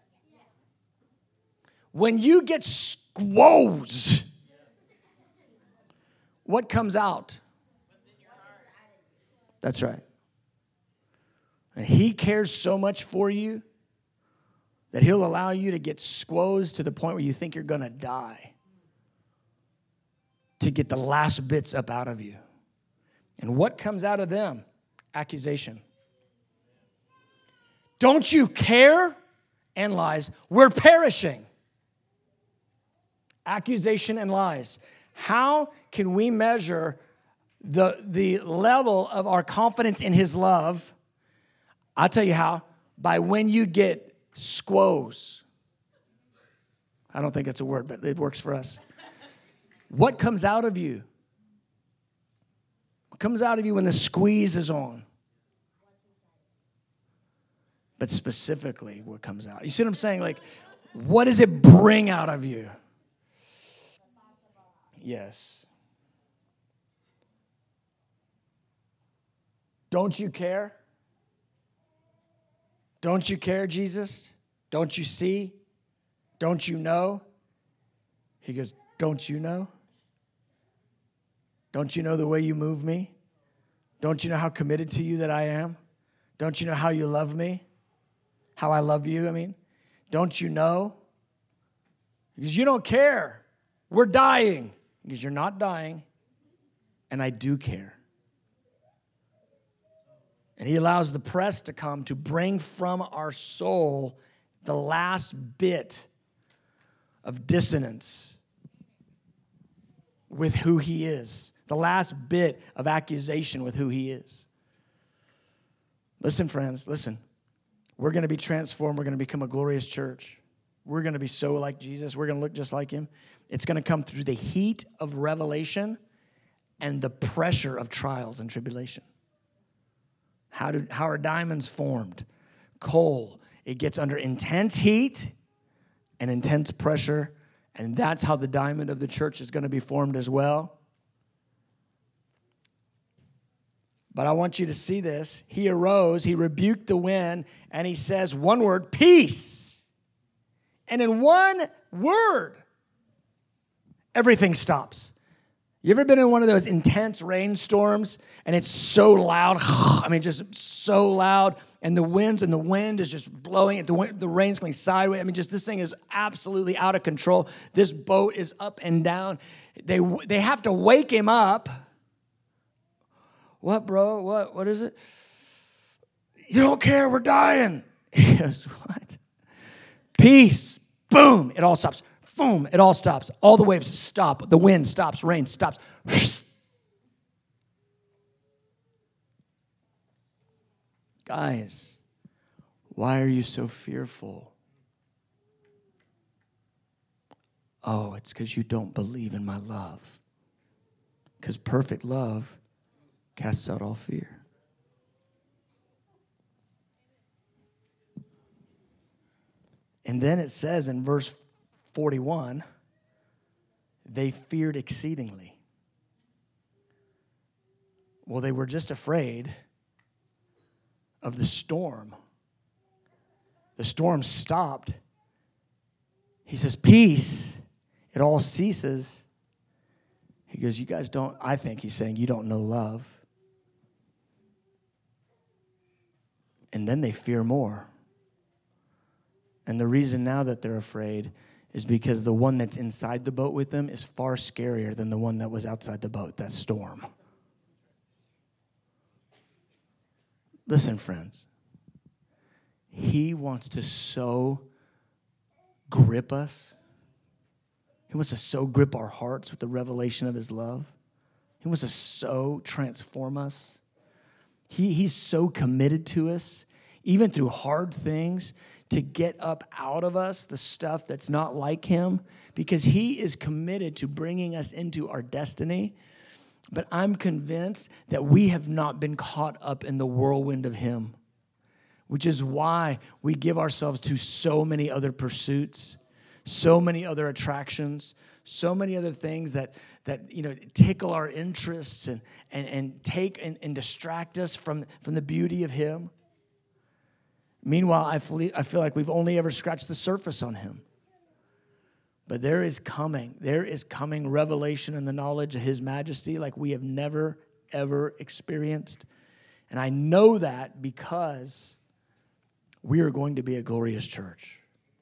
When you get squoze, what comes out? That's right. And he cares so much for you that he'll allow you to get squozed to the point where you think you're going to die to get the last bits up out of you. And what comes out of them? Accusation. Don't you care? And lies. We're perishing. Accusation and lies. How can we measure the, the level of our confidence in his love? I'll tell you how. By when you get squoze. I don't think it's a word, but it works for us. What comes out of you? What comes out of you when the squeeze is on? But specifically, what comes out? You see what I'm saying? Like, what does it bring out of you? Yes. Don't you care? Don't you care, Jesus? Don't you see? Don't you know? He goes, don't you know? Don't you know the way you move me? Don't you know how committed to you that I am? Don't you know how you love me? How I love you, I mean? Don't you know? Because you don't care. We're dying. Because you're not dying, and I do care. And he allows the press to come to bring from our soul the last bit of dissonance with who he is, the last bit of accusation with who he is. Listen, friends, listen. We're going to be transformed. We're going to become a glorious church. We're going to be so like Jesus. We're going to look just like him. It's going to come through the heat of revelation and the pressure of trials and tribulation. How, do, how are diamonds formed? Coal. It gets under intense heat and intense pressure, and that's how the diamond of the church is going to be formed as well. But I want you to see this. He arose, he rebuked the wind, and he says one word, peace. And in one word, everything stops. You ever been in one of those intense rainstorms and it's so loud? I mean, just so loud. And the winds and the wind is just blowing it. The, wind, the rain's going sideways. I mean, just this thing is absolutely out of control. This boat is up and down. They, they have to wake him up. What, bro? What? What is it? You don't care. We're dying. He goes, what? Peace. Boom. It all stops. Boom. It all stops. All the waves stop. The wind stops. Rain stops. Guys, why are you so fearful? Oh, it's because you don't believe in my love. Because perfect love casts out all fear. And then it says in verse forty-one, they feared exceedingly. Well, they were just afraid of the storm. The storm stopped. He says, peace. It all ceases. He goes, you guys don't, I think he's saying, you don't know love. And then they fear more. And the reason now that they're afraid is because the one that's inside the boat with them is far scarier than the one that was outside the boat, that storm. Listen, friends. He wants to so grip us. He wants to so grip our hearts with the revelation of his love. He wants to so transform us. He, he's so committed to us, even through hard things, to get up out of us the stuff that's not like him, because he is committed to bringing us into our destiny. But I'm convinced that we have not been caught up in the whirlwind of him, which is why we give ourselves to so many other pursuits, so many other attractions, so many other things that, that you know, tickle our interests and, and, and take and, and distract us from, from the beauty of him. Meanwhile, I feel, I feel like we've only ever scratched the surface on him. But there is coming, there is coming revelation and the knowledge of his majesty like we have never, ever experienced. And I know that because we are going to be a glorious church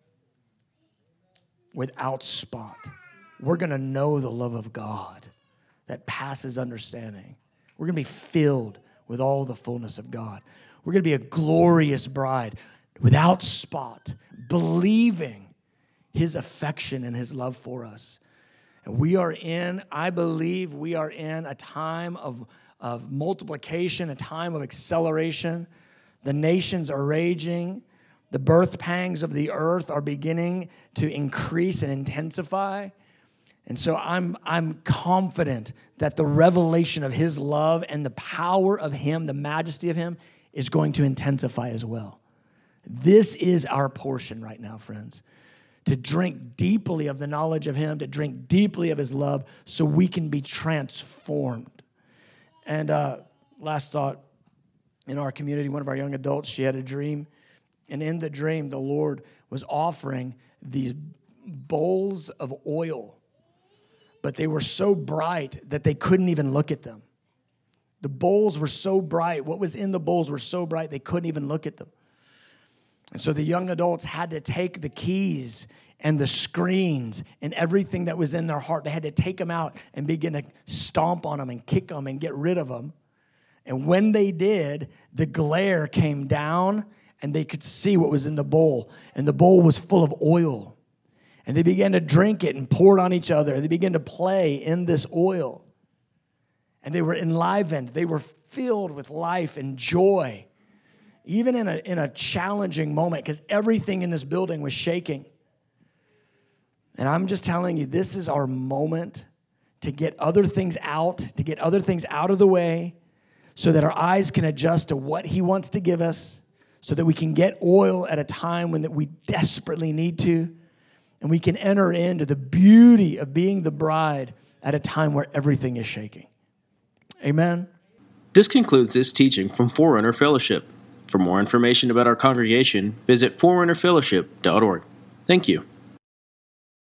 without spot. We're going to know the love of God that passes understanding. We're going to be filled with all the fullness of God. We're going to be a glorious bride without spot, believing his affection and his love for us. And we are in, I believe we are in a time of, of multiplication, a time of acceleration. The nations are raging. The birth pangs of the earth are beginning to increase and intensify. And so I'm, I'm confident that the revelation of his love and the power of him, the majesty of him, is going to intensify as well. This is our portion right now, friends. To drink deeply of the knowledge of him, to drink deeply of his love, so we can be transformed. And uh, last thought, in our community, one of our young adults, she had a dream. And in the dream, the Lord was offering these bowls of oil. But they were so bright that they couldn't even look at them. The bowls were so bright. What was in the bowls were so bright, they couldn't even look at them. And so the young adults had to take the keys and the screens and everything that was in their heart. They had to take them out and begin to stomp on them and kick them and get rid of them. And when they did, the glare came down and they could see what was in the bowl, and the bowl was full of oil. And they began to drink it and pour it on each other, and they began to play in this oil. And they were enlivened. They were filled with life and joy, even in a, in a challenging moment, because everything in this building was shaking. And I'm just telling you, this is our moment to get other things out, to get other things out of the way, so that our eyes can adjust to what he wants to give us, so that we can get oil at a time when that we desperately need to, and we can enter into the beauty of being the bride at a time where everything is shaking. Amen? This concludes this teaching from Forerunner Fellowship. For more information about our congregation, visit forerunner fellowship dot org. Thank you.